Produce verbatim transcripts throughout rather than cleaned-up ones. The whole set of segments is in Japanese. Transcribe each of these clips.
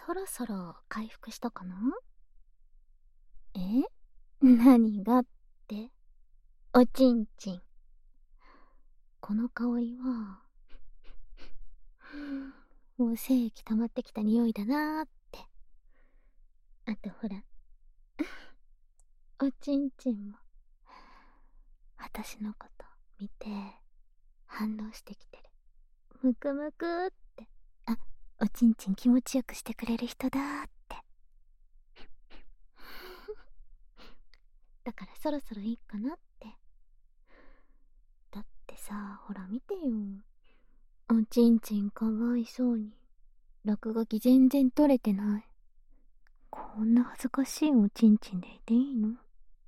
そろそろ回復したかな？え？何がって？おちんちん。この香りは、もう精液溜まってきた匂いだなーって。あとほら、おちんちんも、私のこと見て、反応してきてる。むくむくーって。あ、おちんちん気持ちよくしてくれる人だーって。だからそろそろいいかなって。だってさ、ほら見てよ。おちんちんかわいそうに。落書き全然取れてない。こんな恥ずかしいおちんちんでいていいの？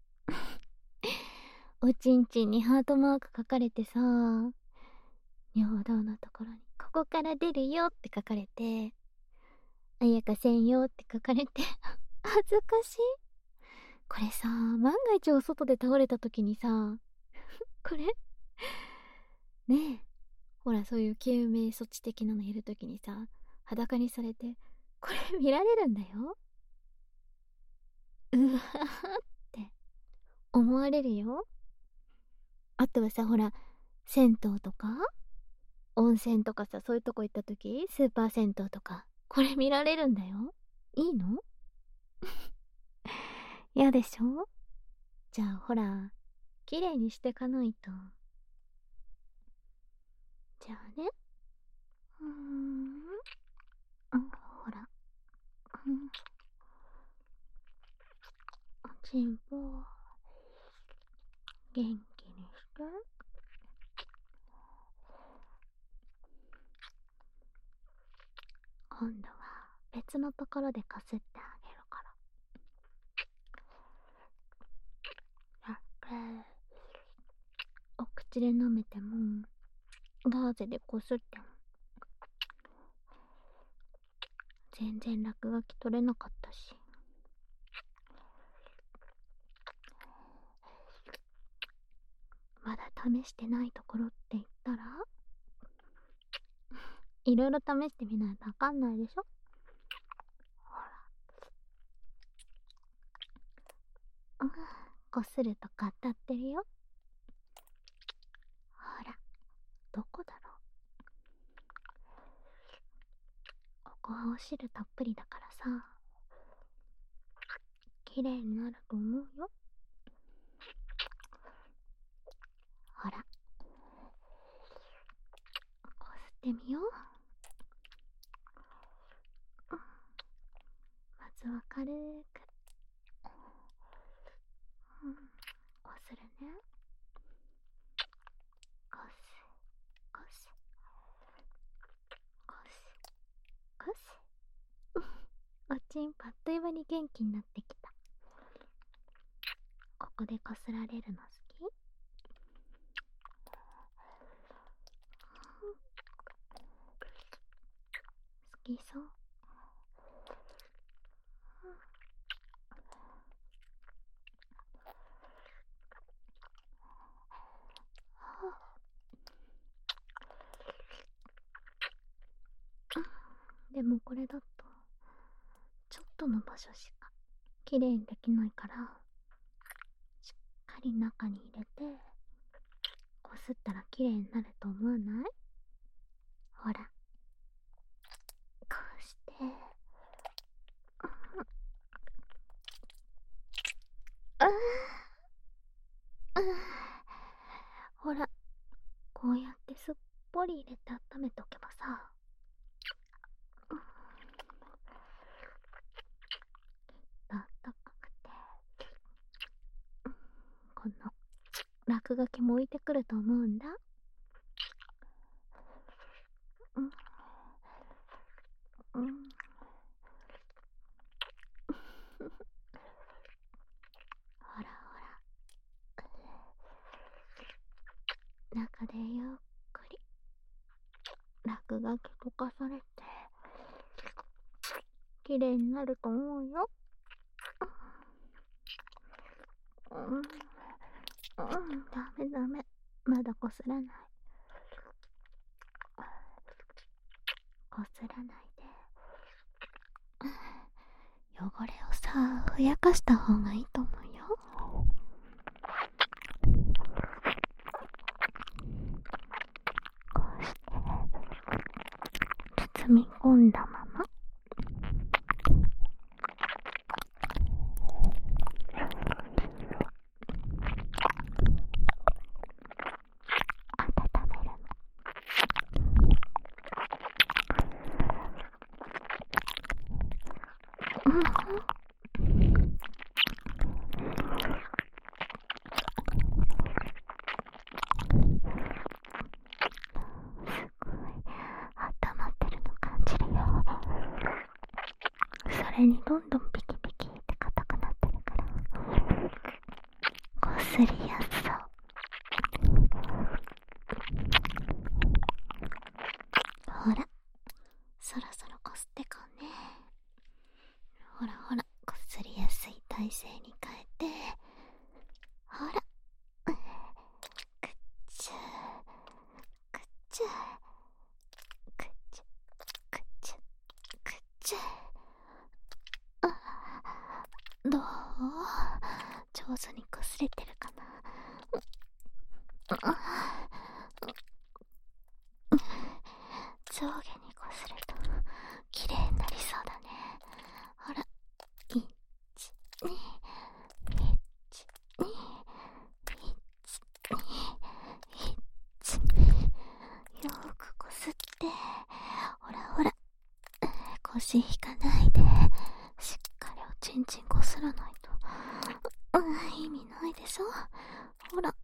おちんちんにハートマーク書かれてさ、尿道のところにここから出るよって書かれて、あやかせんよって書かれて恥ずかしい。これさ、万が一お外で倒れた時にさ、これねえ、ほらそういう救命措置的なのやるときにさ、裸にされて、これ見られるんだよ。うわーって思われるよ。あとはさ、ほら、銭湯とか温泉とかさ、そういうとこ行ったとき、スーパー銭湯とか、これ見られるんだよ。いいの？嫌でしょ？じゃあほら、綺麗にしてかないと。じゃあね。うーん。うん、ほら。うん。おちんぽ、元気にして。今度は別のところでこすってあげるから。だってお口で舐めてもガーゼでこすっても全然落書き取れなかったし。まだ試してないところって言ったら、いろいろ試してみないとわかんないでしょ。ほら、うん、こするとか当たってるよ。ほら、どこだろう。ここはお汁たっぷりだからさ、綺麗になると思うよ。ほら、こすってみよう。まずは軽く、うん、こするね。こす、こす、こす、こす。おちんぽあっという間に元気になってきた。ここでこすられるの好き？好きそう。でもこれだとちょっとの場所しかきれいにできないから、しっかり中に入れてこすったらきれいになると思わない？ほら、こうして、ああ、ほら、こうやってすっぽり入れて温めておけばさ、あったかくて、この落書きも浮いてくると思うんだ。うん、うん、ほらほら、中でゆっくり落書き溶かされて綺麗になると思うよ。うん、うん、ダメダメ、まだこすらない。こすらないで。 ふやかした方がいいと思うよ。こうして包み込んだまま温めるの。うん、温まってるの感じるよ。それにどんどんピキピキって硬くなってるからこすりやすそう。ほら、そろそろこすってこうね。ほらほら、こすりやすい体勢に変えて、ほら、くっちゅーくっちゅーくっちゅくっちゅくっちゅ。どう？上手にこすれてるかな？上下にこするときれいになりそうだね。ほら、いち、に、いち、に、いち、に、いち、に、よーくこすって、ほらほら、腰引かないでしっかりおちんちんこすらないと、うん、意味ないでしょ。ほら、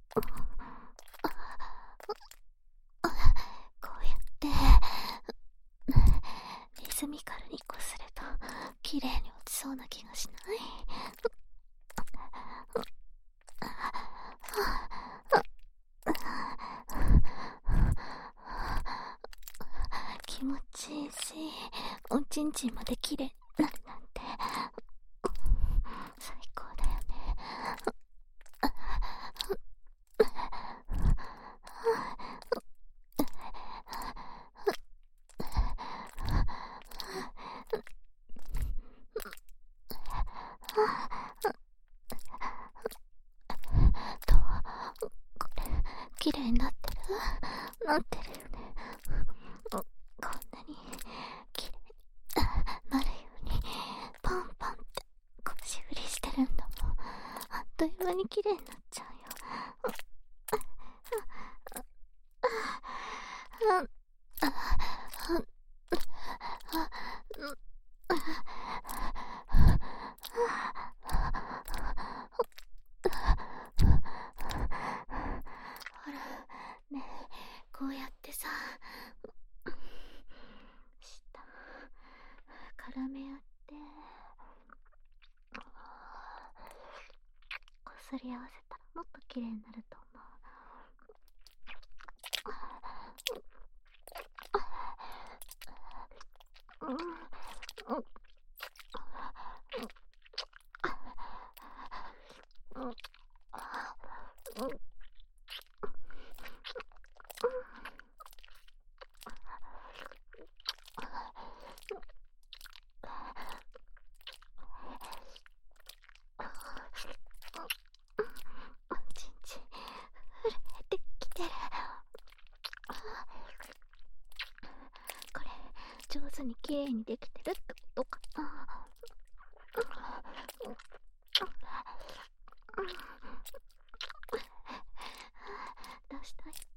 こうやってリズミカルにこするときれいに落ちそうな気がしない？気持ちいいし、おちんちんまできれいになるなんて最高だよね。どう？これきれいになってる？なってるよね。こんなにきれいになるようにパンパンって腰振りしてるんだもん。あっという間にきれいになっちゃうよ。ほらねえ、こうやってさ、下絡め合ってこすり合わせたらもっと綺麗になると思う。うんうんうんうん。おちんちん震えてきてる。これ上手にきれいにできてるってことかな。出したいって。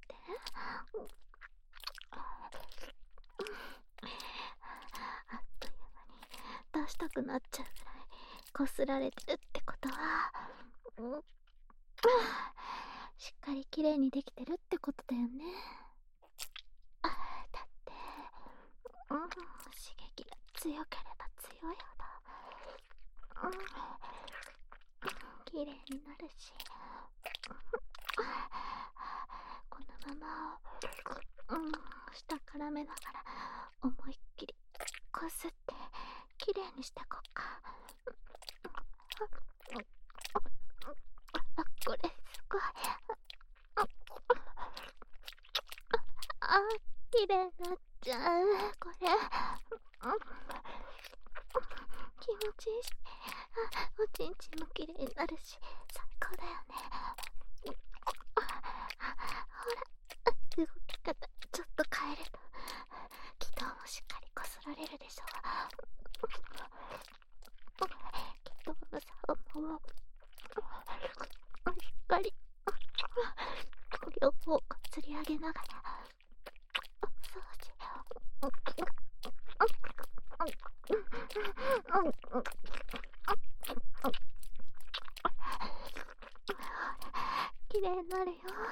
あっという間に出したくなっちゃうぐらいこすられてるってことは、うん、しっかりきれいにできてるってことだよね。だって、うん、刺激が強ければ強いほど、うん、きれいになるし、このまま、うん、下絡めながら思いっきりこすってきれいにしてこっか。あ、これすごい。あ、きれいになっちゃうこれ。気持ちいいし、あ、 おちんちんも綺麗になるし最高だよね。ほら、動き方ちょっと変えると気道もしっかりこすられるでしょ。気道のさもしっかり両方こすり上げながらお掃除。綺麗になるよ。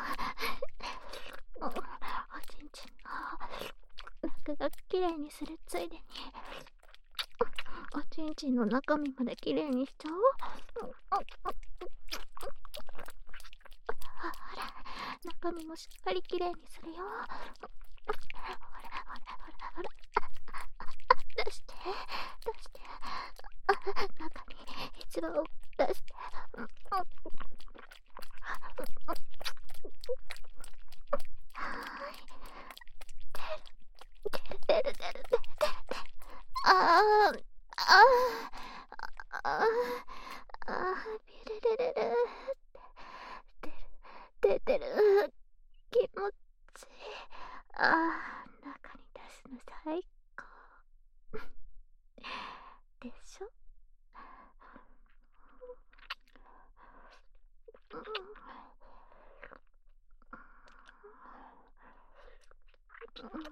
おちんちんの中が綺麗にするついでにおちんちんの中身まで綺麗にしちゃおう。ほら、中身もしっかり綺麗にするよ。ほらほらほらほら、出して出して、中に一番出して。出る出る出る出る。あーあーあーあー、ビルルルル出る出てる。気持ちいい。あー、中に出すの最高でしょ。うんうん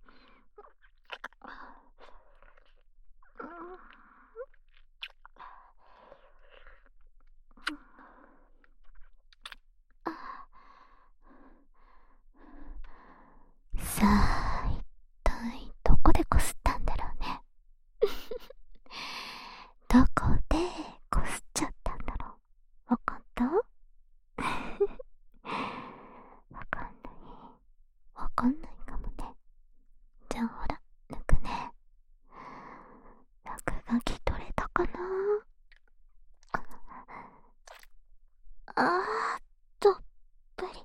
さあ、一体どこでこすったんだろうね。どこでこすっちゃったんだろう。わかったわかんないわかんないかもね。じゃあほら、抜くね。落書き取れたかな。あー、どっぷり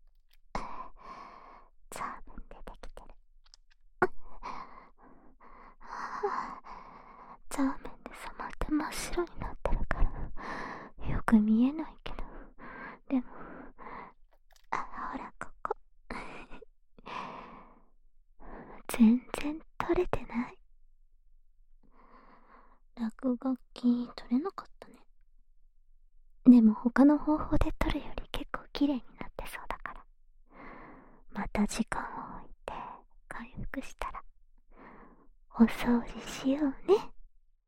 ザーメン出てきてる。ザーメンで染まって真っ白になってるからよく見えないけど、でもあ、ほらここ全然取れてない。落書き取れなかったね。でも他の方法で取るより結構綺麗になってそうだから、また時間を置いて回復したらお掃除しようね。